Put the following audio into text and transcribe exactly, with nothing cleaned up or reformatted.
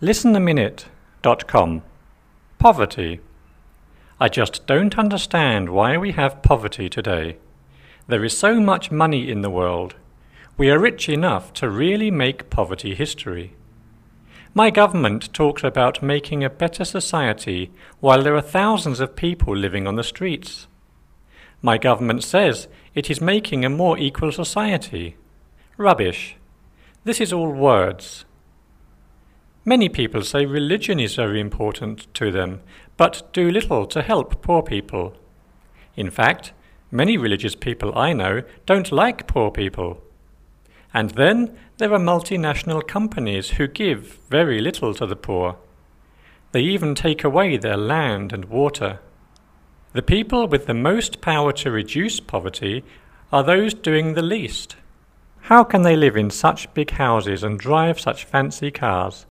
listen a minute dot com. Poverty. I just don't understand why we have poverty today. There is so much money in the world. We are rich enough to really make poverty history. My government talks about making a better society while there are thousands of people living on the streets. My government says it is making a more equal society. Rubbish. This is all words. Many people say religion is very important to them, but do little to help poor people. In fact, many religious people I know don't like poor people. And then there are multinational companies who give very little to the poor. They even take away their land and water. The people with the most power to reduce poverty are those doing the least. How can they live in such big houses and drive such fancy cars?